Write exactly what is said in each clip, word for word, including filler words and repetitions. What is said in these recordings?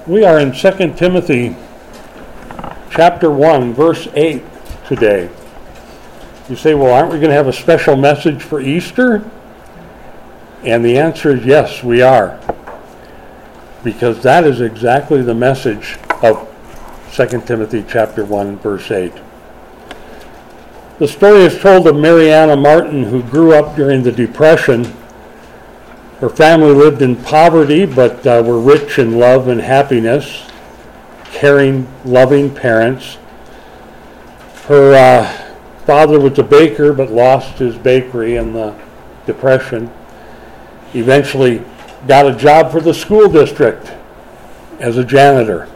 We are in Second Timothy chapter one, verse eight today. You say, well, aren't we going to have a special message for Easter? And the answer is yes, we are. Because that is exactly the message of Second Timothy chapter one, verse eight. The story is told of Mariana Martin, who grew up during the Depression. Her family lived in poverty, but uh, were rich in love and happiness, caring, loving parents. Her uh, father was a baker, but lost his bakery in the Depression. Eventually got a job for the school district as a janitor.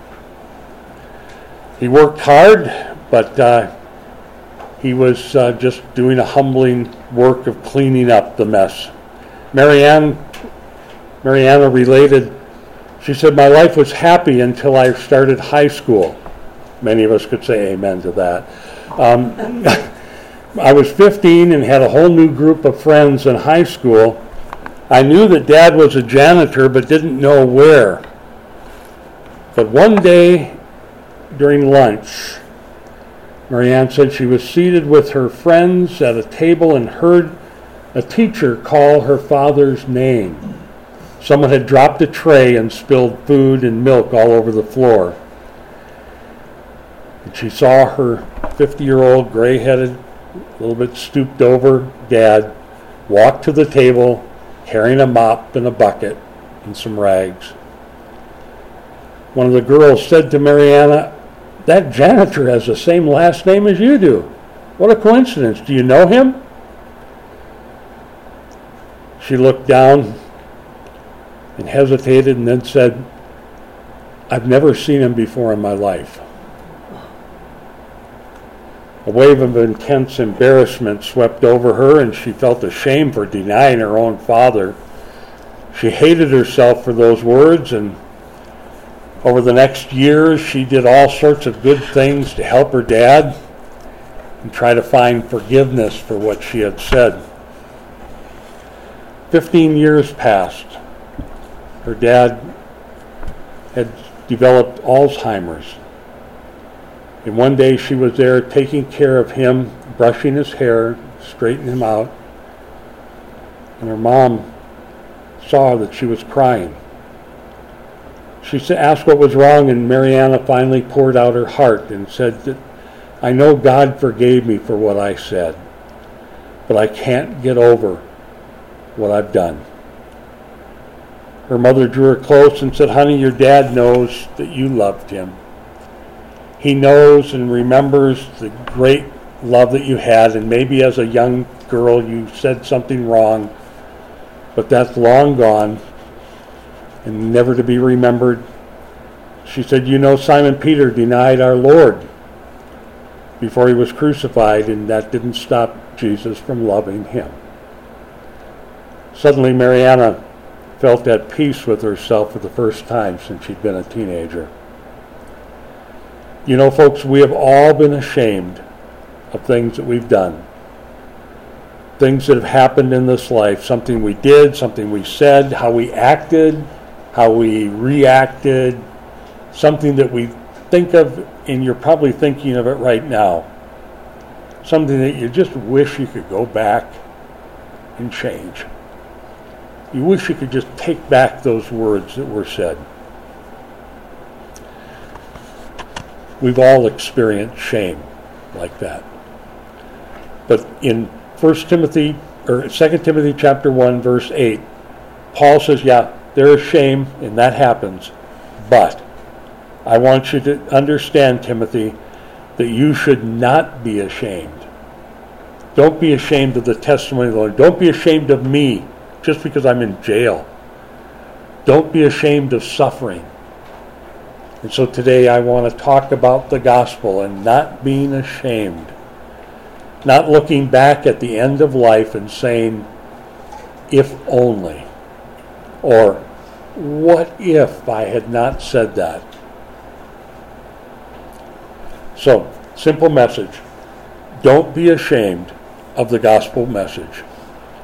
He worked hard, but uh, he was uh, just doing a humbling work of cleaning up the mess. Marianne Mariana related, she said, my life was happy until I started high school. Many of us could say amen to that. Um, I was fifteen and had a whole new group of friends in high school. I knew that Dad was a janitor, but didn't know where. But one day during lunch, Marianne said she was seated with her friends at a table and heard a teacher call her father's name. Someone had dropped a tray and spilled food and milk all over the floor. And she saw her fifty-year-old, gray-headed, a little bit stooped over dad walk to the table carrying a mop and a bucket and some rags. One of the girls said to Mariana, that janitor has the same last name as you do. What a coincidence. Do you know him? She looked down and hesitated and then said, I've never seen him before in my life. A wave of intense embarrassment swept over her, and she felt ashamed for denying her own father. She hated herself for those words, and over the next years, she did all sorts of good things to help her dad and try to find forgiveness for what she had said. Fifteen years passed. Her dad had developed Alzheimer's. And one day she was there taking care of him, brushing his hair, straightening him out. And her mom saw that she was crying. She asked what was wrong, and Mariana finally poured out her heart and said that, I know God forgave me for what I said, but I can't get over what I've done. Her mother drew her close and said, honey, your dad knows that you loved him. He knows and remembers the great love that you had, and maybe as a young girl you said something wrong, but that's long gone and never to be remembered. She said, you know, Simon Peter denied our Lord before he was crucified, and that didn't stop Jesus from loving him. Suddenly, Mariana felt at peace with herself for the first time since she'd been a teenager. You know, folks, we have all been ashamed of things that we've done. Things that have happened in this life, something we did, something we said, how we acted, how we reacted, something that we think of, and you're probably thinking of it right now. Something that you just wish you could go back and change. You wish you could just take back those words that were said. We've all experienced shame like that. But in First Timothy or Second Timothy chapter one, verse eight, Paul says, yeah, there is shame, and that happens. But I want you to understand, Timothy, that you should not be ashamed. Don't be ashamed of the testimony of the Lord. Don't be ashamed of me just because I'm in jail. Don't be ashamed of suffering. And so today I want to talk about the gospel and not being ashamed. Not looking back at the end of life and saying, if only. Or, what if I had not said that? So, simple message. Don't be ashamed of the gospel message.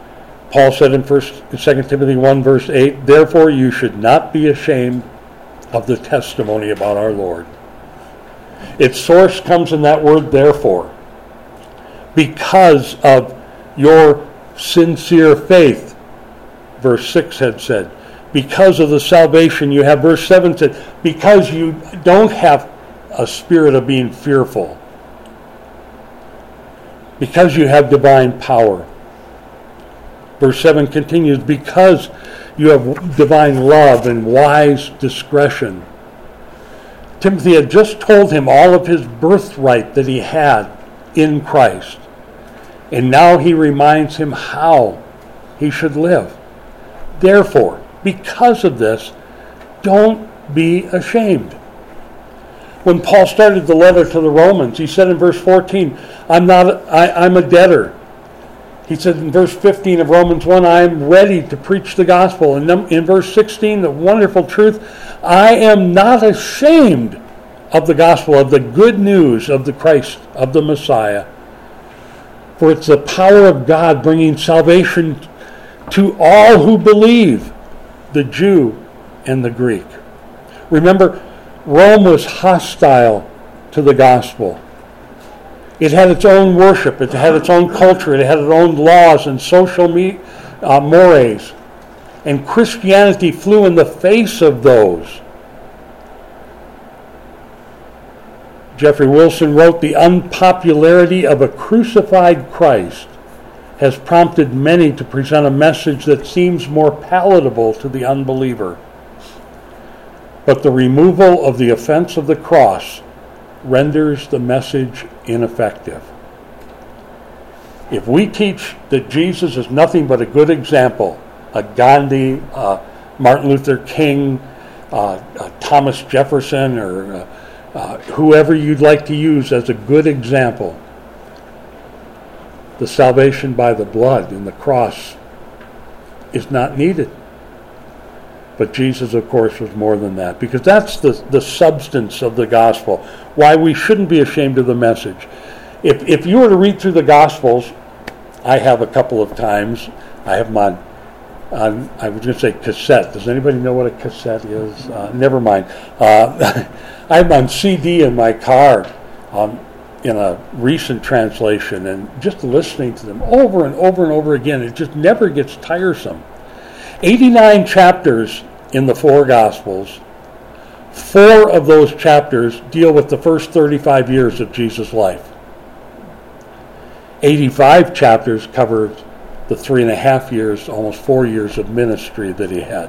Paul said in First, Second Timothy one, verse eight, therefore you should not be ashamed of the testimony about our Lord. Its source comes in that word therefore. Because of your sincere faith, verse six had said. Because of the salvation you have, verse seven said, because you don't have a spirit of being fearful. Because you have divine power. Verse seven continues, because you have divine love and wise discretion. Timothy had just told him all of his birthright that he had in Christ. And now he reminds him how he should live. Therefore, because of this, don't be ashamed. When Paul started the letter to the Romans, he said in verse fourteen, I'm not a, I, I'm a debtor. He said in verse fifteen of Romans one, I am ready to preach the gospel. And in verse sixteen, the wonderful truth, I am not ashamed of the gospel, of the good news of the Christ, of the Messiah. For it's the power of God bringing salvation to all who believe, the Jew and the Greek. Remember, Rome was hostile to the gospel. It had its own worship, it had its own culture, it had its own laws and social me- uh, mores. And Christianity flew in the face of those. Jeffrey Wilson wrote, the unpopularity of a crucified Christ has prompted many to present a message that seems more palatable to the unbeliever. But the removal of the offense of the cross renders the message ineffective. If we teach that Jesus is nothing but a good example, a Gandhi, uh, Martin Luther King, uh, uh, Thomas Jefferson, or uh, uh, whoever you'd like to use as a good example, the salvation by the blood and the cross is not needed. But Jesus, of course, was more than that, because that's the, the substance of the gospel, why we shouldn't be ashamed of the message. If, if you were to read through the Gospels, I have a couple of times, I have them on, on I was going to say cassette. Does anybody know what a cassette is? Uh, never mind. Uh, I have them on C D in my car um, in a recent translation, and just listening to them over and over and over again, it just never gets tiresome. eighty-nine chapters in the four Gospels. Four of those chapters deal with the first thirty-five years of Jesus' life. eighty-five chapters cover the three and a half years, almost four years of ministry that he had.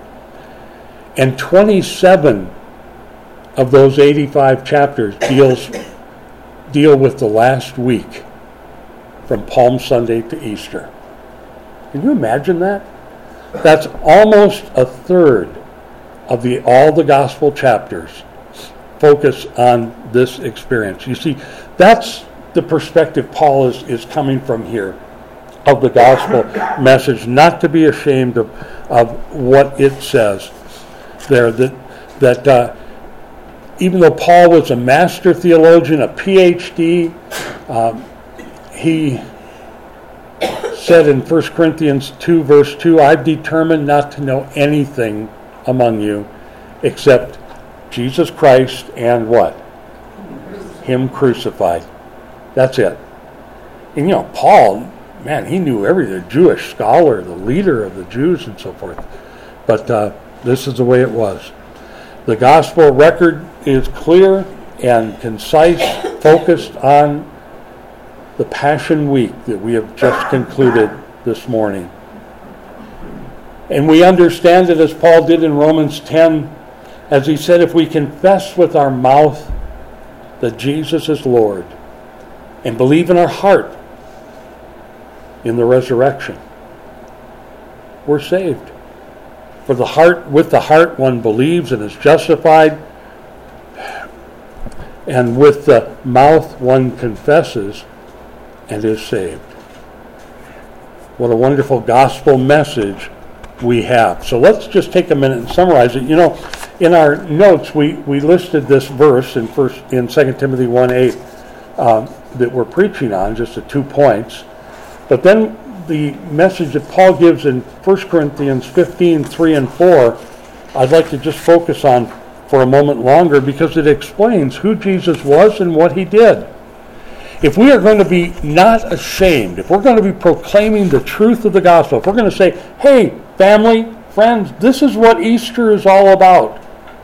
And twenty-seven of those eighty-five chapters deals deal with the last week from Palm Sunday to Easter. Can you imagine that? That's almost a third of the all the gospel chapters focus on this experience. You see, that's the perspective Paul is, is coming from here of the gospel message, not to be ashamed of, of what it says there. That, that uh, even though Paul was a master theologian, a P H D, um, he said in First Corinthians two, verse two, I've determined not to know anything among you except Jesus Christ and what? Him crucified. That's it. And you know, Paul, man, he knew everything. The Jewish scholar, the leader of the Jews and so forth. But uh, this is the way it was. The gospel record is clear and concise, focused on the Passion Week that we have just concluded this morning. And we understand it as Paul did in Romans ten, as he said, if we confess with our mouth that Jesus is Lord and believe in our heart in the resurrection, we're saved. For the heart, with the heart one believes and is justified, and with the mouth one confesses and is saved. What a wonderful gospel message we have. So let's just take a minute and summarize it. You know, in our notes we, we listed this verse in first in Second Timothy one eight um, that we're preaching on, just the two points. But then the message that Paul gives in First Corinthians fifteen three and four, I'd like to just focus on for a moment longer because it explains who Jesus was and what he did. If we are going to be not ashamed, if we're going to be proclaiming the truth of the gospel, if we're going to say, hey, family, friends, this is what Easter is all about.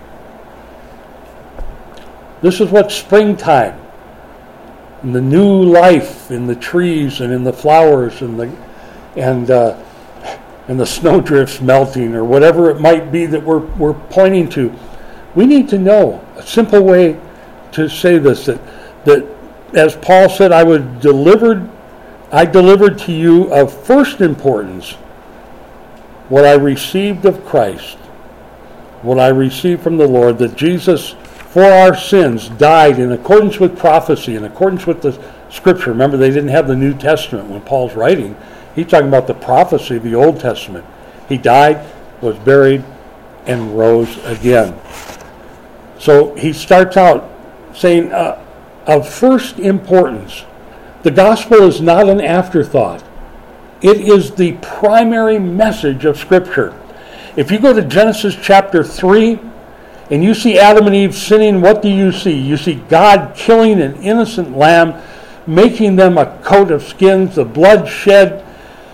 This is what springtime and the new life in the trees and in the flowers and the and uh, and the snowdrifts melting or whatever it might be that we're we're pointing to. We need to know a simple way to say this, that that as Paul said, I was delivered I delivered to you of first importance what I received of Christ, what I received from the Lord, that Jesus for our sins died in accordance with prophecy, in accordance with the Scripture. Remember, they didn't have the New Testament when Paul's writing. He's talking about the prophecy of the Old Testament. He died, was buried, and rose again. So he starts out saying, uh, of first importance, the gospel is not an afterthought. It is the primary message of Scripture. If you go to Genesis chapter three, and you see Adam and Eve sinning, what do you see? You see God killing an innocent lamb, making them a coat of skins, the blood shed.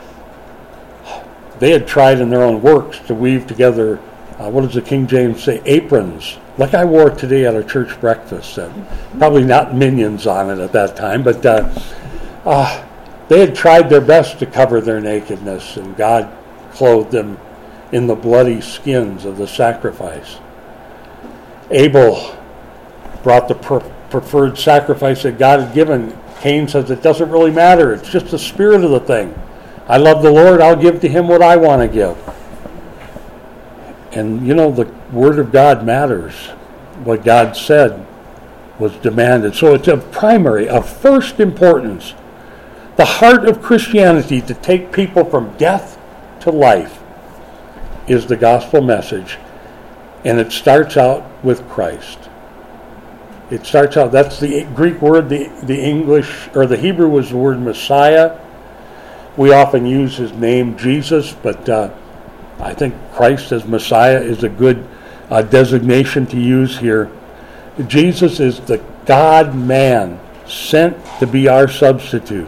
They had tried in their own works to weave together, uh, what does the King James say, aprons, like I wore today at our church breakfast. Uh, probably not minions on it at that time, but uh, uh, they had tried their best to cover their nakedness, and God clothed them in the bloody skins of the sacrifice. Abel brought the pre- preferred sacrifice that God had given. Cain says it doesn't really matter. It's just the spirit of the thing. I love the Lord. I'll give to him what I want to give. And you know, the word of God matters. What God said was demanded. So it's of primary, of first importance. The heart of Christianity, to take people from death to life, is the gospel message. And it starts out with Christ. It starts out, that's the Greek word, the, the English, or the Hebrew was the word Messiah. We often use his name, Jesus, but uh, I think Christ as Messiah is a good uh, designation to use here. Jesus is the God-man sent to be our substitute.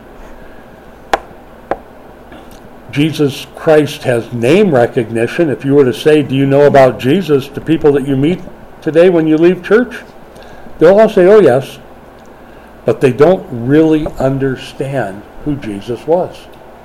Jesus Christ has name recognition. If you were to say, do you know about Jesus, to people that you meet today when you leave church, they'll all say, oh yes. But they don't really understand who Jesus was.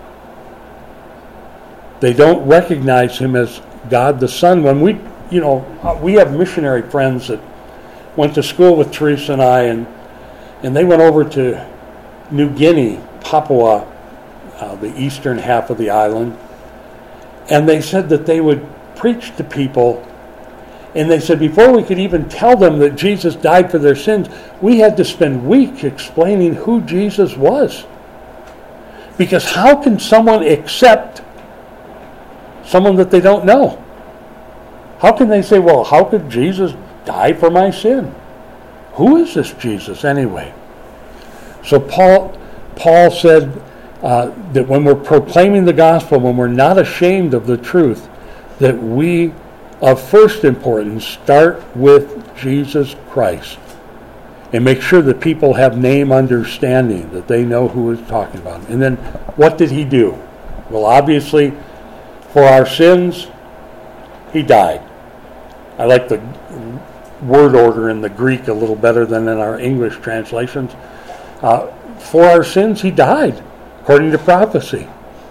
They don't recognize him as God the Son. When we, you know, we have missionary friends that went to school with Teresa and I, and and they went over to New Guinea, Papua, Uh, the eastern half of the island, and they said that they would preach to people, and they said before we could even tell them that Jesus died for their sins, we had to spend weeks explaining who Jesus was. Because how can someone accept someone that they don't know? How can they say, well, how could Jesus die for my sin? Who is this Jesus anyway? So Paul, Paul said, Uh, that when we're proclaiming the gospel, when we're not ashamed of the truth, that we, of first importance, start with Jesus Christ and make sure that people have name understanding, that they know who is talking about him. And then, what did he do? Well, obviously, for our sins, he died. I like the word order in the Greek a little better than in our English translations. Uh, for our sins, he died. According to prophecy.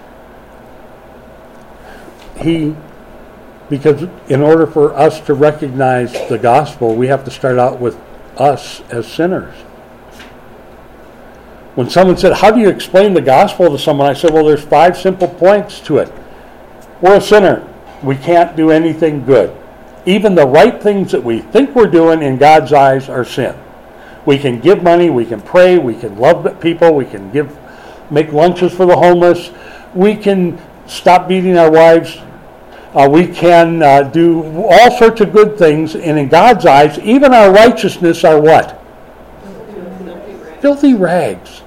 He, because in order for us to recognize the gospel, we have to start out with us as sinners. When someone said, how do you explain the gospel to someone? I said, well, there's five simple points to it. We're a sinner. We can't do anything good. Even the right things that we think we're doing in God's eyes are sin. We can give money, we can pray, we can love people, we can give make lunches for the homeless. We can stop beating our wives. Uh, we can uh, do all sorts of good things. And in God's eyes, even our righteousness are what? Filthy rags. Filthy rags.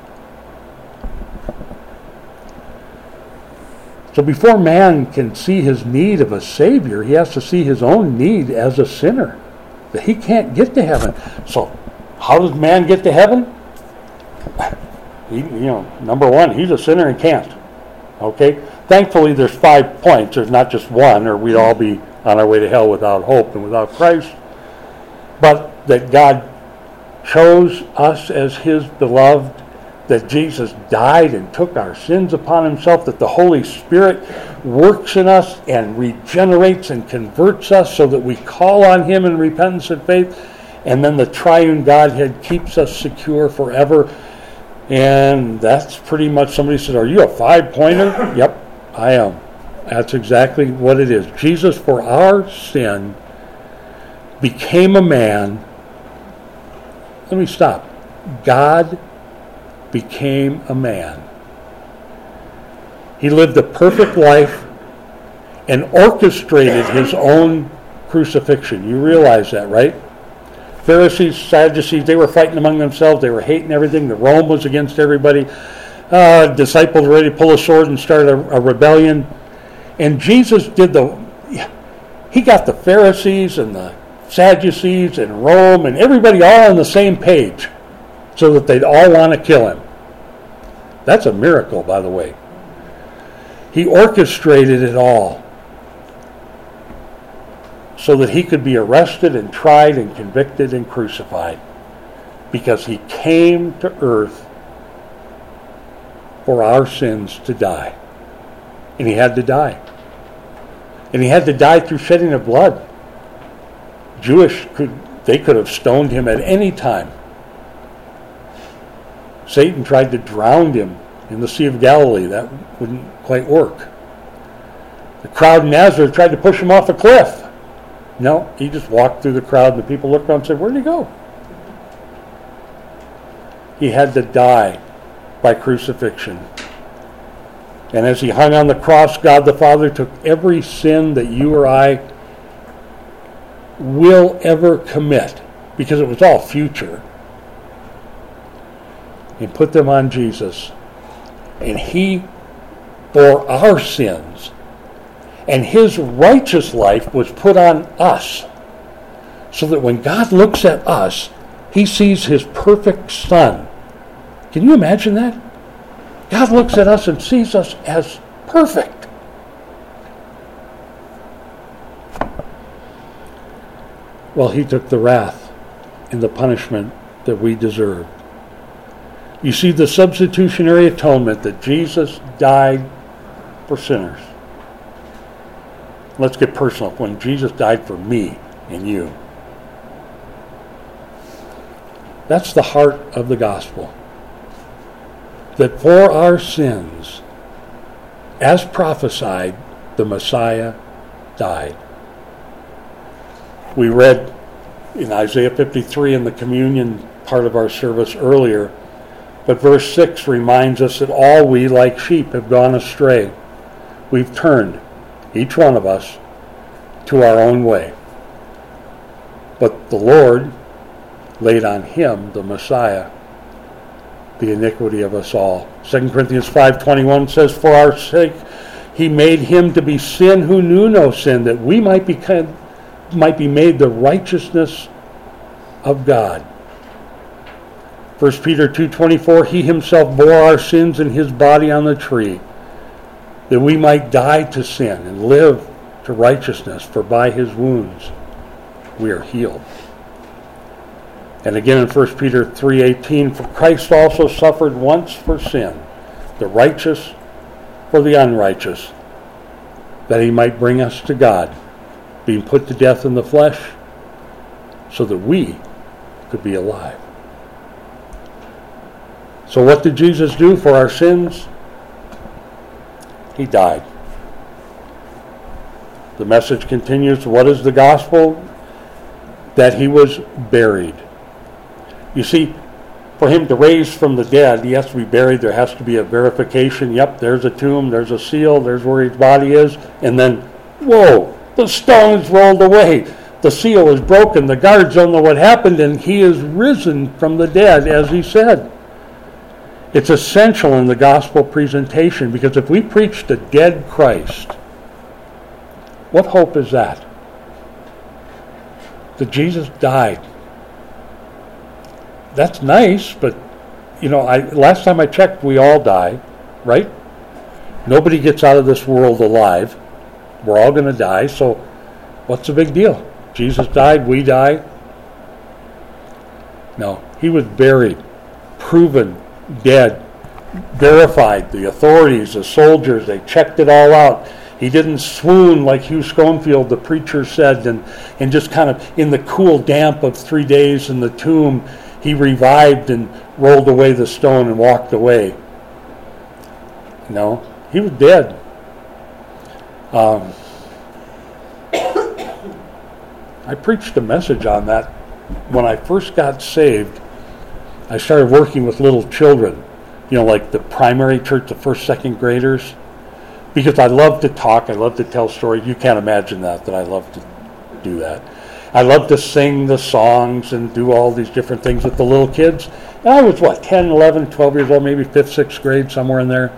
So before man can see his need of a Savior, he has to see his own need as a sinner. that he can't get to heaven. So how does man get to heaven? He, you know, number one, he's a sinner and can't. Okay? Thankfully, there's five points. There's not just one, or we'd all be on our way to hell without hope and without Christ. But that God chose us as his beloved, that Jesus died and took our sins upon himself, that the Holy Spirit works in us and regenerates and converts us so that we call on him in repentance and faith, and then the triune Godhead keeps us secure forever. And that's pretty much, somebody said, are you a five-pointer? Yep, I am. That's exactly what it is. Jesus, for our sin, became a man. Let me stop. God became a man. He lived a perfect life and orchestrated his own crucifixion. You realize that, right? Pharisees, Sadducees, they were fighting among themselves. They were hating everything. The Rome was against everybody. Uh, disciples were ready to pull a sword and start a, a rebellion. And Jesus did the, he got the Pharisees and the Sadducees and Rome and everybody all on the same page so that they'd all want to kill him. That's a miracle, by the way. He orchestrated it all so that he could be arrested and tried and convicted and crucified, because he came to earth for our sins to die. And he had to die. And he had to die through shedding of blood. Jewish, could they could have stoned him at any time. Satan tried to drown him in the Sea of Galilee. That wouldn't quite work. The crowd in Nazareth tried to push him off a cliff. No, he just walked through the crowd, and the people looked around and said, where'd he go? He had to die by crucifixion. And as he hung on the cross, God the Father took every sin that you or I will ever commit, because it was all future, and put them on Jesus. And he bore our sins, and his righteous life was put on us, so that when God looks at us, he sees his perfect Son. Can you imagine that? God looks at us and sees us as perfect. Well, he took the wrath and the punishment that we deserved. You see, the substitutionary atonement, that Jesus died for sinners. Let's get personal. When Jesus died for me and you. That's the heart of the gospel. That for our sins, as prophesied, the Messiah died. We read in Isaiah fifty-three in the communion part of our service earlier, but verse six reminds us that all we like sheep have gone astray. We've turned, each one of us, to our own way. But the Lord laid on him, the Messiah, the iniquity of us all. Second Corinthians five twenty-one says, for our sake he made him to be sin who knew no sin, that we might be, might be made the righteousness of God. First Peter two twenty-four, he himself bore our sins in his body on the tree, that we might die to sin and live to righteousness, for by his wounds we are healed. And again in First Peter three eighteen, for Christ also suffered once for sin, the righteous for the unrighteous, that he might bring us to God, being put to death in the flesh, so that we could be alive. So what did Jesus do for our sins? He died. The message continues, what is the gospel? That he was buried. You see, for him to raise from the dead, he has to be buried. There has to be a verification. Yep, there's a tomb, there's a seal, there's where his body is. And then, whoa, the stone's rolled away. The seal is broken. The guards don't know what happened, and he is risen from the dead, as he said. It's essential in the gospel presentation, because if we preach the dead Christ, what hope is that? that Jesus died. That's nice, but, you know, I last time I checked, we all die, right? Nobody gets out of this world alive. We're all going to die, so what's the big deal? Jesus died, we die. No, he was buried, proven dead, verified. The authorities, the soldiers, they checked it all out. He didn't swoon like Hugh Schoenfield, the preacher, said, and, and just kind of in the cool damp of three days in the tomb, he revived and rolled away the stone and walked away. No, he was dead. Um, I preached a message on that when I first got saved. I started working with little children, you know, like the primary church, the first, second graders, because I love to talk. I love to tell stories. You can't imagine that, that I love to do that. I love to sing the songs and do all these different things with the little kids. And I was, what, ten, eleven, twelve years old, maybe fifth, sixth grade, somewhere in there.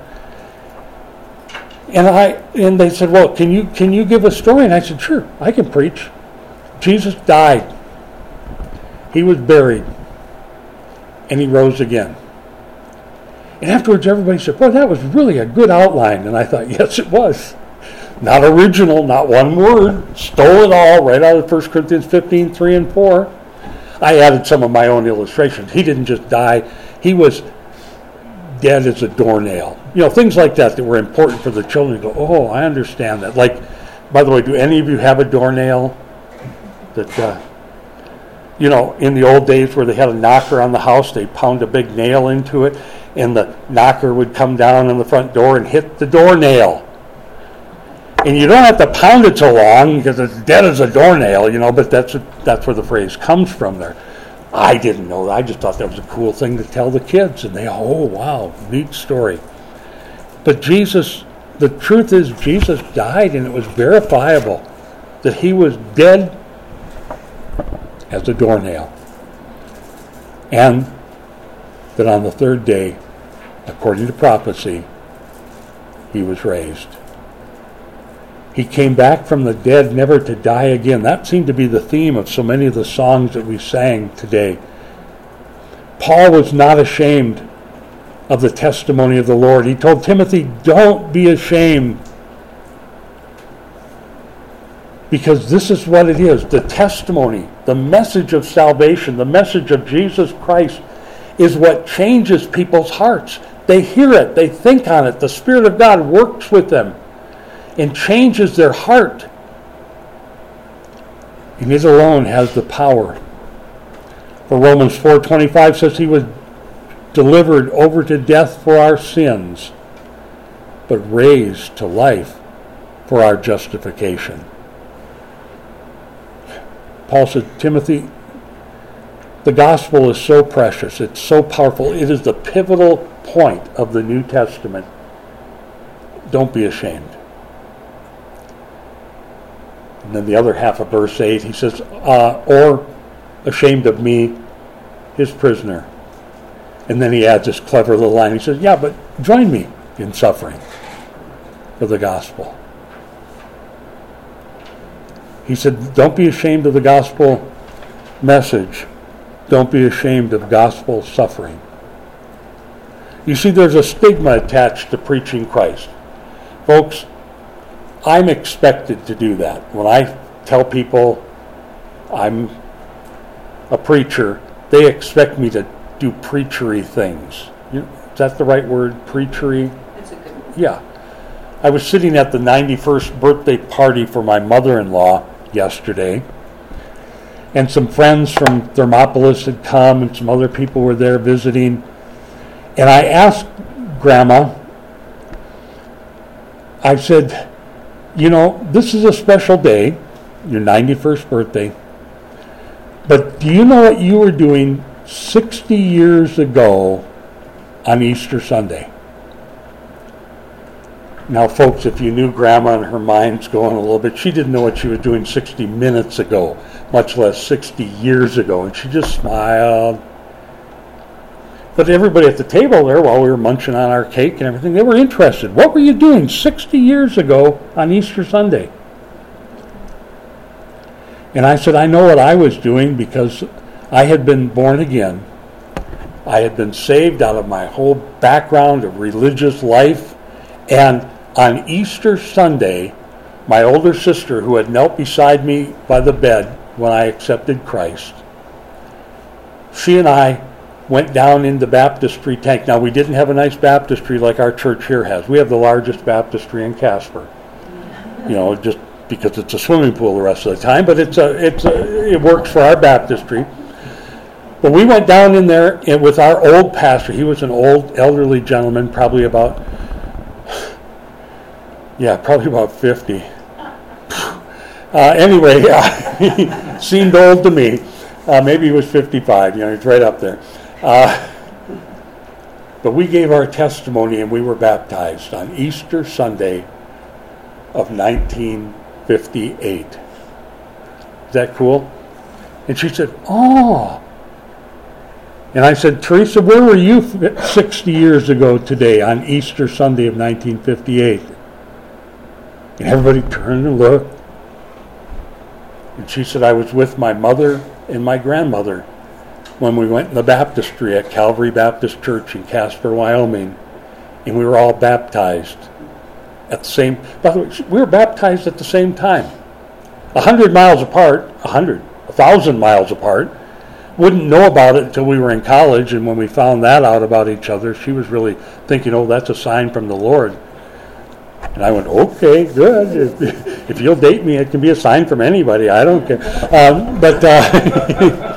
And I and they said, well, can you can you give a story? And I said, sure, I can preach. Jesus died. He was buried. And he rose again. And afterwards, everybody said, boy, that was really a good outline. And I thought, yes, it was. Not original, not one word. Stole it all right out of First Corinthians fifteen, three and four. I added some of my own illustrations. He didn't just die. He was dead as a doornail. You know, things like that that were important for the children to go, oh, I understand that. Like, by the way, do any of you have a doornail that, uh, you know, in the old days where they had a knocker on the house, they pound a big nail into it, and the knocker would come down on the front door and hit the doornail. And you don't have to pound it so long because it's dead as a doornail, you know, but that's a, that's where the phrase comes from there. I didn't know that. I just thought that was a cool thing to tell the kids. And they, oh, wow, neat story. But Jesus, the truth is Jesus died, and it was verifiable that he was dead as a doornail. And that on the third day, according to prophecy, he was raised. He came back from the dead, never to die again. That seemed to be the theme of so many of the songs that we sang today. Paul was not ashamed of the testimony of the Lord. He told Timothy, don't be ashamed, because this is what it is. The testimony, the message of salvation, the message of Jesus Christ is what changes people's hearts. They hear it, they think on it. The Spirit of God works with them and changes their heart. And it alone has the power. For Romans four twenty-five says he was delivered over to death for our sins, but raised to life for our justification. Paul said, Timothy, the gospel is so precious, it's so powerful, it is the pivotal point of the New Testament. Don't be ashamed. And then the other half of verse eight, he says, uh, or ashamed of me, his prisoner. And then he adds this clever little line. He says, yeah, but join me in suffering for the gospel. He said, don't be ashamed of the gospel message. Don't be ashamed of gospel suffering. You see, there's a stigma attached to preaching Christ. Folks, I'm expected to do that. When I tell people I'm a preacher, they expect me to do preachery things. You know, is that the right word, preachery? It's a good word. Yeah. I was sitting at the ninety-first birthday party for my mother-in-law yesterday, and some friends from Thermopolis had come, and some other people were there visiting. And I asked Grandma, I said, you know, this is a special day, your ninety-first birthday, but do you know what you were doing sixty years ago on Easter Sunday? Now, folks, if you knew Grandma and her mind's going a little bit, she didn't know what she was doing sixty minutes ago, much less sixty years ago, and she just smiled. But everybody at the table there, while we were munching on our cake and everything, they were interested. What were you doing sixty years ago on Easter Sunday? And I said, I know what I was doing because I had been born again. I had been saved out of my whole background of religious life. And on Easter Sunday, my older sister, who had knelt beside me by the bed when I accepted Christ, she and I went down in the baptistry tank. Now, we didn't have a nice baptistry like our church here has. We have the largest baptistry in Casper. You know, just because it's a swimming pool the rest of the time, but it's a, it's a, it works for our baptistry. But we went down in there with our old pastor. He was an old, elderly gentleman, probably about, yeah, probably about fifty. Uh, anyway, uh, he seemed old to me. Uh, maybe he was fifty-five. You know, he's right up there. Uh, but we gave our testimony and we were baptized on Easter Sunday of nineteen fifty-eight. Is that cool? And she said, oh. And I said, Teresa, where were you sixty years ago today on Easter Sunday of nineteen fifty-eight? And everybody turned and looked. And she said, I was with my mother and my grandmother when we went in the baptistry at Calvary Baptist Church in Casper, Wyoming. And we were all baptized at the same, by the way, we were baptized at the same time. A hundred miles apart, a hundred, a thousand miles apart. Wouldn't know about it until we were in college, and when we found that out about each other, she was really thinking, oh, that's a sign from the Lord. And I went, okay, good. If, if you'll date me, it can be a sign from anybody. I don't care. Um, but, uh,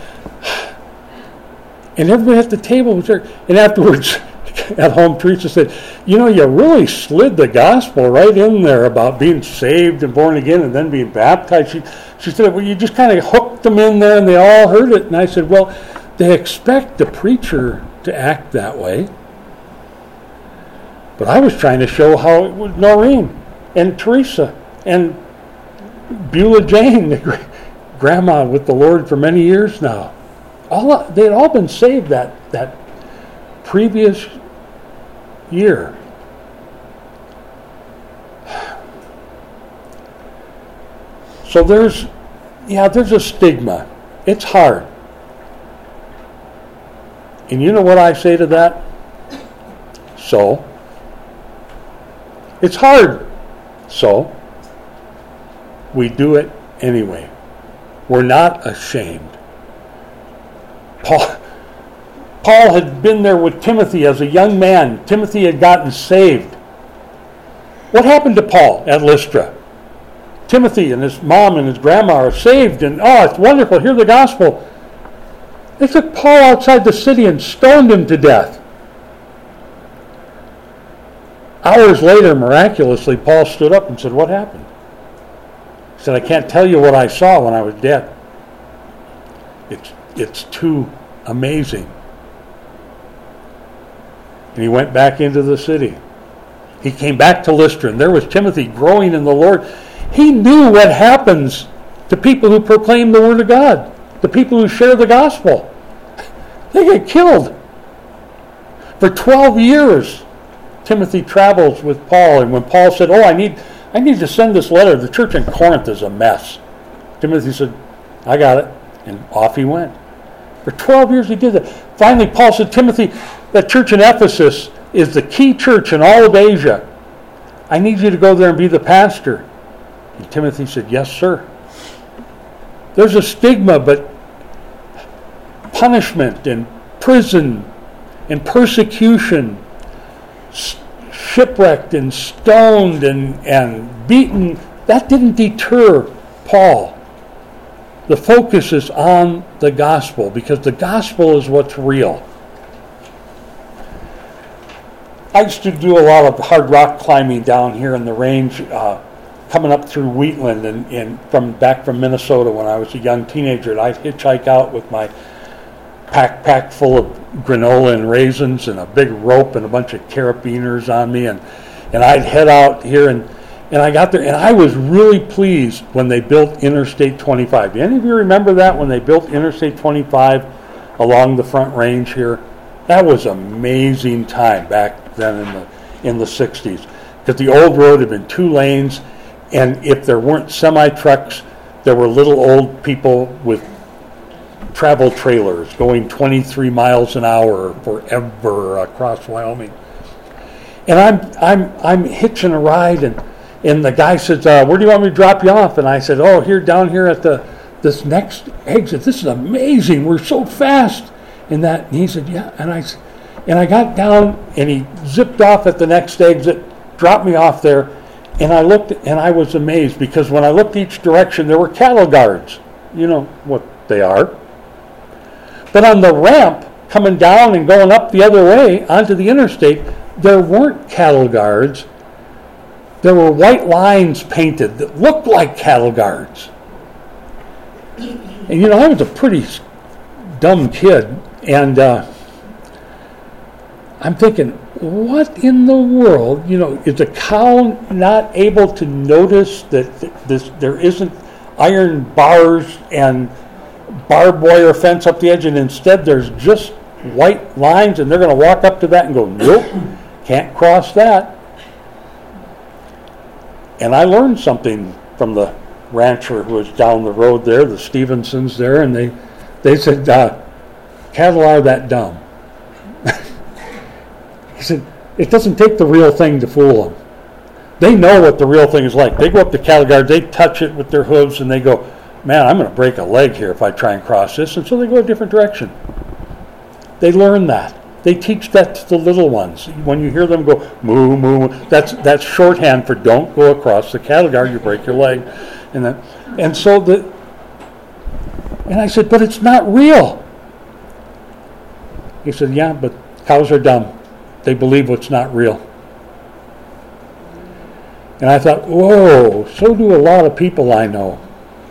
and everybody at the table was there. And afterwards, at home, Teresa said, you know, you really slid the gospel right in there about being saved and born again and then being baptized. She, she said, well, you just kind of hooked them in there and they all heard it. And I said, well, they expect the preacher to act that way. But I was trying to show how it was Noreen and Teresa and Beulah Jane, the grandma with the Lord for many years now. All they had all been saved that that previous year. So there's, yeah, there's a stigma. It's hard. And you know what I say to that? So? It's hard. So? We do it anyway. We're not ashamed. Paul, Paul had been there with Timothy as a young man. Timothy had gotten saved. What happened to Paul at Lystra? Timothy and his mom and his grandma are saved, and oh, it's wonderful, hear the gospel. They took Paul outside the city and stoned him to death. Hours later, miraculously, Paul stood up and said, what happened? He said, I can't tell you what I saw when I was dead. It's, it's too amazing. And he went back into the city. He came back to Lystra, and there was Timothy growing in the Lord. He knew what happens to people who proclaim the Word of God, the people who share the gospel. They get killed. For twelve years, Timothy travels with Paul, and when Paul said, oh, I need, I need to send this letter, the church in Corinth is a mess. Timothy said, I got it, and off he went. For twelve years he did that. Finally, Paul said, Timothy, that church in Ephesus is the key church in all of Asia. I need you to go there and be the pastor. And Timothy said, yes, sir. There's a stigma, but punishment and prison and persecution, shipwrecked and stoned and, and beaten, that didn't deter Paul. The focus is on the gospel, because the gospel is what's real. I used to do a lot of hard rock climbing down here in the range, uh, coming up through Wheatland and, and from back from Minnesota when I was a young teenager. And I'd hitchhike out with my pack pack full of granola and raisins and a big rope and a bunch of carabiners on me, and and I'd head out here, and and I got there, and I was really pleased when they built Interstate twenty-five. Do any of you remember that, when they built Interstate twenty-five along the Front Range here? That was an amazing time back then in the in the sixties, because the old road had been two lanes, and if there weren't semi trucks, there were little old people with travel trailers going twenty-three miles an hour forever across Wyoming. And I'm I'm I'm hitching a ride, and and the guy says, uh, "Where do you want me to drop you off?" And I said, "Oh, here down here at the this next exit. This is amazing. We're so fast." And that and he said, "Yeah." And I and I got down, and he zipped off at the next exit, dropped me off there, and I looked, and I was amazed because when I looked each direction, there were cattle guards. You know what they are. But on the ramp coming down and going up the other way onto the interstate, there weren't cattle guards. There were white lines painted that looked like cattle guards. And you know, I was a pretty dumb kid, and uh, I'm thinking, what in the world, you know, is a cow not able to notice that this there isn't iron bars and barbed wire fence up the edge, and instead there's just white lines, and they're going to walk up to that and go, nope, can't cross that. And I learned something from the rancher who was down the road there, the Stevensons there, and they they said, uh, cattle are that dumb. He said, it doesn't take the real thing to fool them. They know what the real thing is like. They go up to cattle guards, they touch it with their hooves, and they go, man, I'm going to break a leg here if I try and cross this. And so they go a different direction. They learn that. They teach that to the little ones. When you hear them go, moo, moo, that's that's shorthand for don't go across the cattle guard, you break your leg. And then, and so the, and I said, but it's not real. He said, yeah, but cows are dumb. They believe what's not real. And I thought, whoa, so do a lot of people I know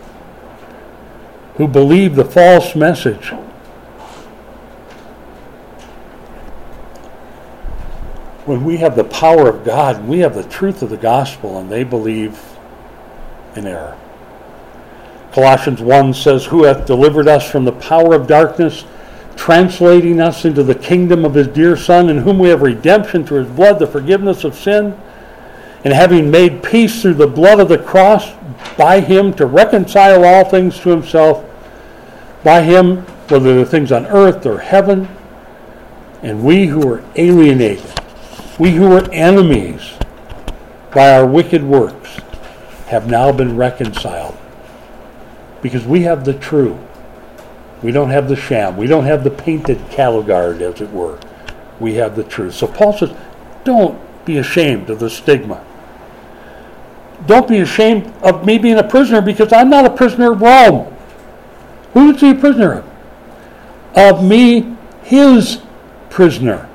who believe the false message. When we have the power of God, we have the truth of the gospel, and they believe in error. Colossians one says, who hath delivered us from the power of darkness, translating us into the kingdom of his dear Son, in whom we have redemption through his blood, the forgiveness of sin, and having made peace through the blood of the cross, by him to reconcile all things to himself, by him, whether they're things on earth or heaven, and we who were alienated, we who were enemies by our wicked works, have now been reconciled. Because we have the true. We don't have the sham. We don't have the painted cattle guard, as it were. We have the truth. So Paul says, don't be ashamed of the stigma. Don't be ashamed of me being a prisoner, because I'm not a prisoner of Rome. Who is he a prisoner of? Of me, his prisoner.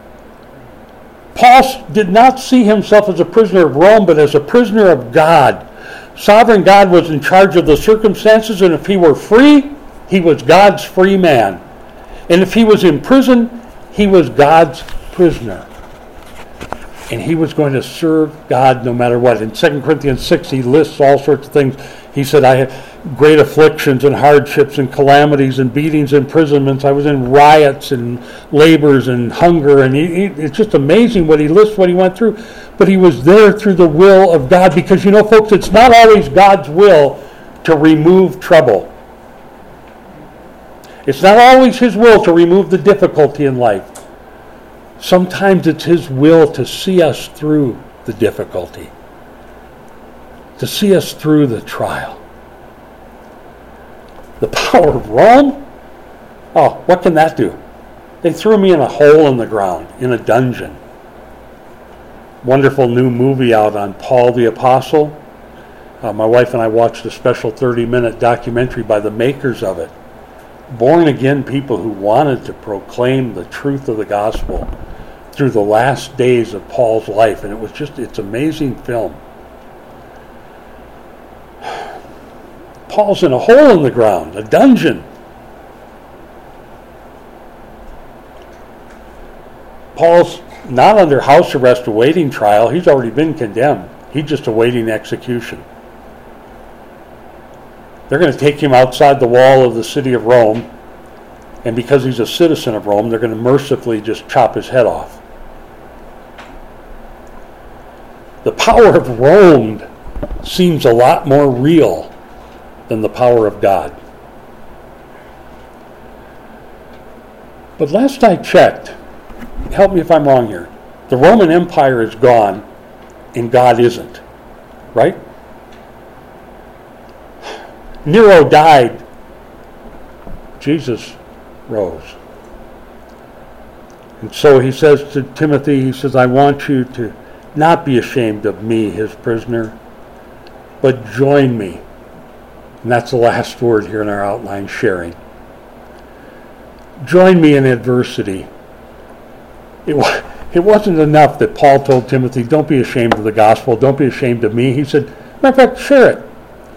Paul did not see himself as a prisoner of Rome, but as a prisoner of God. Sovereign God was in charge of the circumstances, and if he were free, he was God's free man. And if he was in prison, he was God's prisoner. And he was going to serve God no matter what. In Second Corinthians six, he lists all sorts of things. He said, I had great afflictions and hardships and calamities and beatings and imprisonments. I was in riots and labors and hunger. And he, he, it's just amazing what he lists, what he went through. But he was there through the will of God. Because, you know, folks, it's not always God's will to remove trouble. It's not always his will to remove the difficulty in life. Sometimes it's his will to see us through the difficulty, to see us through the trial. The power of Rome? Oh, what can that do? They threw me in a hole in the ground, in a dungeon. Wonderful new movie out on Paul the Apostle. Uh, my wife and I watched a special thirty-minute documentary by the makers of it. Born-again people who wanted to proclaim the truth of the gospel through the last days of Paul's life. And it was just, it's an amazing film. Paul's in a hole in the ground, a dungeon. Paul's not under house arrest awaiting trial. He's already been condemned. He's just awaiting execution. They're going to take him outside the wall of the city of Rome, and because he's a citizen of Rome, they're going to mercifully just chop his head off. The power of Rome seems a lot more real than the power of God. But last I checked, help me if I'm wrong here, the Roman Empire is gone and God isn't, right? Nero died, Jesus rose. And so he says to Timothy, he says, I want you to not be ashamed of me, his prisoner, but join me. And that's the last word here in our outline, sharing. Join me in adversity. It, it wasn't enough that Paul told Timothy, don't be ashamed of the gospel, don't be ashamed of me. He said, matter of fact, share it.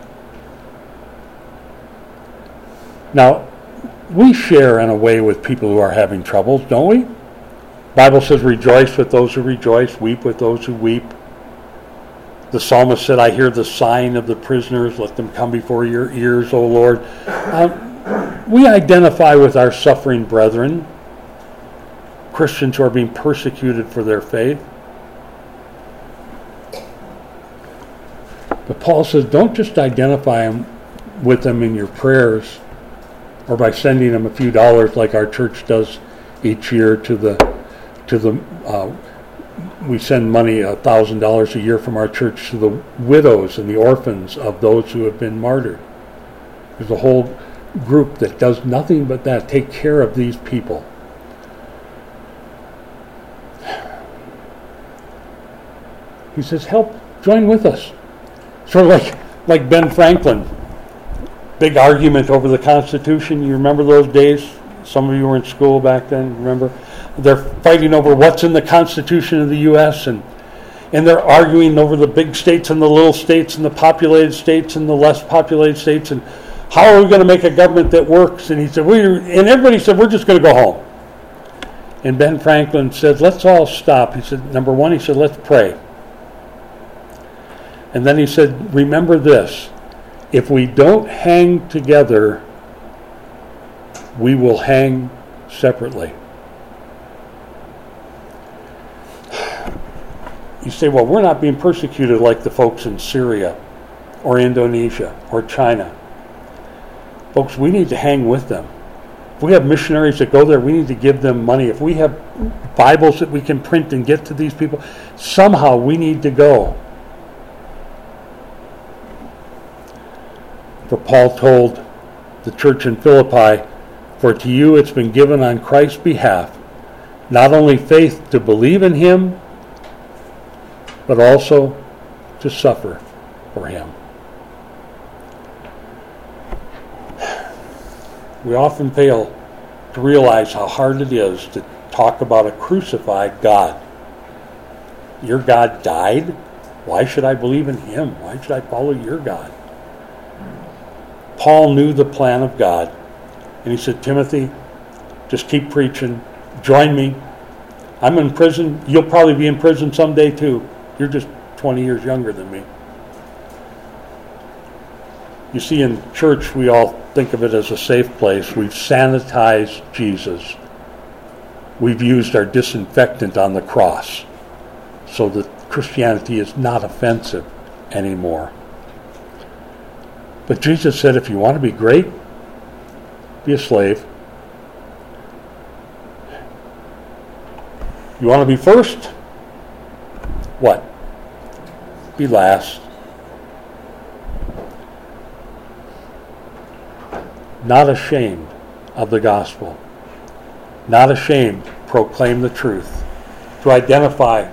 Now, we share in a way with people who are having troubles, don't we? The Bible says, rejoice with those who rejoice, weep with those who weep. The psalmist said, I hear the sighing of the prisoners, let them come before your ears, O Lord. Um, we identify with our suffering brethren, Christians who are being persecuted for their faith. But Paul says, don't just identify them with them in your prayers or by sending them a few dollars like our church does each year to the to the uh, we send money a thousand dollars a year from our church to the widows and the orphans of those who have been martyred. There's a whole group that does nothing but that, take care of these people. He says, help, join with us. Sort of like, like Ben Franklin. Big argument over the Constitution. You remember those days? Some of you were in school back then, remember? They're fighting over what's in the Constitution of the U S and and they're arguing over the big states and the little states and the populated states and the less populated states and how are we going to make a government that works? And he said, we and everybody said, we're just going to go home. And Ben Franklin said, let's all stop. He said, number one, he said, let's pray. And then he said, remember this, if we don't hang together, we will hang separately. You say, well, we're not being persecuted like the folks in Syria or Indonesia or China. Folks, we need to hang with them. If we have missionaries that go there, we need to give them money. If we have Bibles that we can print and get to these people, somehow we need to go. For Paul told the church in Philippi, for to you it's been given on Christ's behalf, not only faith to believe in him, but also to suffer for him. We often fail to realize how hard it is to talk about a crucified God. Your God died? Why should I believe in him? Why should I follow your God? Paul knew the plan of God, and he said, Timothy, just keep preaching. Join me. I'm in prison. You'll probably be in prison someday too. You're just twenty years younger than me. You see, in church, we all think of it as a safe place. We've sanitized Jesus. We've used our disinfectant on the cross so that Christianity is not offensive anymore. But Jesus said, if you want to be great, be a slave. You want to be first? What? Be last. Not ashamed of the gospel. Not ashamed, proclaim the truth. To identify.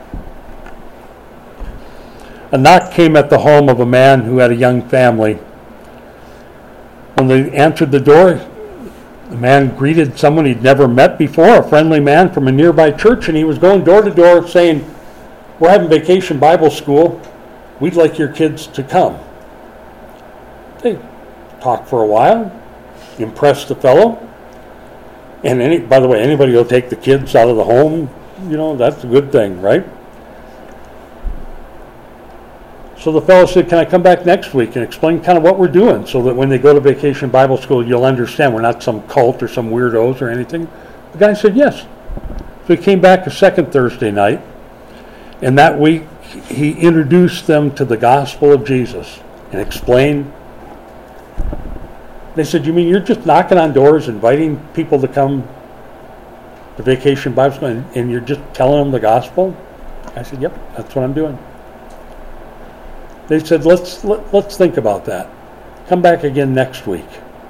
A knock came at the home of a man who had a young family. When they answered the door, the man greeted someone he'd never met before, a friendly man from a nearby church, and he was going door to door saying, we're having vacation Bible school. We'd like your kids to come. They talked for a while, impressed the fellow. And any, by the way, anybody who'll take the kids out of the home, you know, that's a good thing, right? So the fellow said, can I come back next week and explain kind of what we're doing so that when they go to vacation Bible school, you'll understand we're not some cult or some weirdos or anything? The guy said, yes. So he came back a second Thursday night, and that week he introduced them to the gospel of Jesus and explained They said, you mean you're just knocking on doors, inviting people to come to Vacation Bible School, and, and you're just telling them the gospel? I said, yep, that's what I'm doing. They said, let's let, let's think about that. Come back again next week.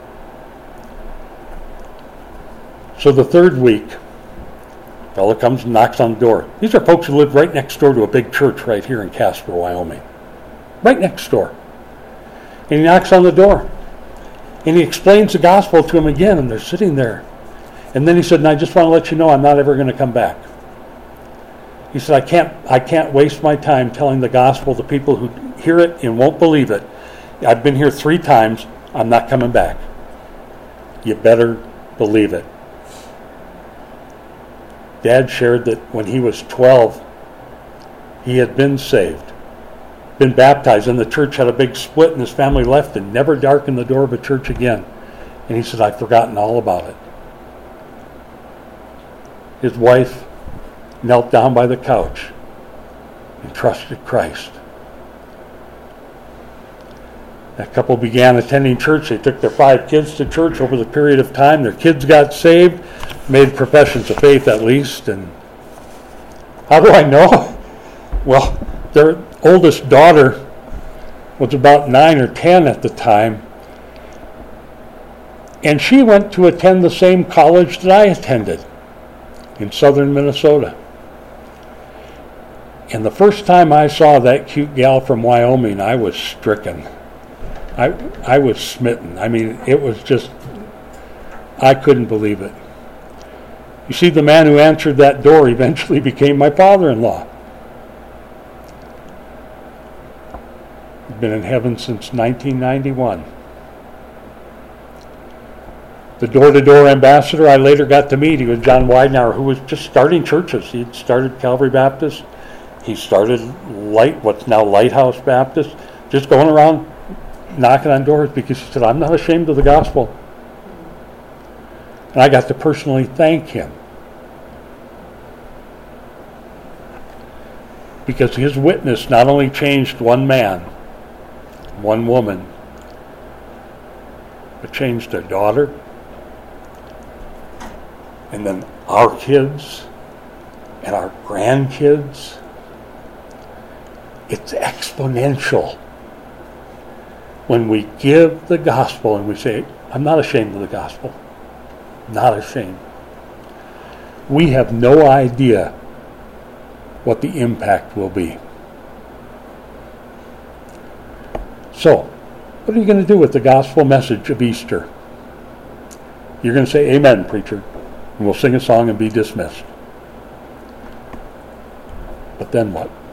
So the third week, fella comes and knocks on the door. These are folks who live right next door to a big church right here in Casper, Wyoming. Right next door. And he knocks on the door. And he explains the gospel to them again, and they're sitting there. And then he said, and I just want to let you know I'm not ever going to come back. He said, I can't I can't waste my time telling the gospel to people who hear it and won't believe it. I've been here three times. I'm not coming back. You better believe it. Dad shared that when he was twelve, he had been saved, been baptized, and the church had a big split, and his family left and never darkened the door of a church again. And he said, I've forgotten all about it. His wife knelt down by the couch and trusted Christ. That couple began attending church. They took their five kids to church over the period of time. Their kids got saved, made professions of faith at least. And how do I know? Well, their oldest daughter was about nine or ten at the time. And she went to attend the same college that I attended in southern Minnesota. And the first time I saw that cute gal from Wyoming, I was stricken. I I was smitten. I mean, it was just, I couldn't believe it. You see, the man who answered that door eventually became my father-in-law. He's been in heaven since nineteen ninety-one. The door-to-door ambassador I later got to meet, he was John Weidenauer, who was just starting churches. He'd started Calvary Baptist. He started Light, what's now Lighthouse Baptist, just going around knocking on doors because he said, I'm not ashamed of the gospel. And I got to personally thank him because his witness not only changed one man, one woman, but changed their daughter, and then our kids and our grandkids. It's exponential. When we give the gospel and we say, I'm not ashamed of the gospel. Not ashamed. We have no idea what the impact will be. So, what are you going to do with the gospel message of Easter? You're going to say, amen, preacher, and we'll sing a song and be dismissed. But then what?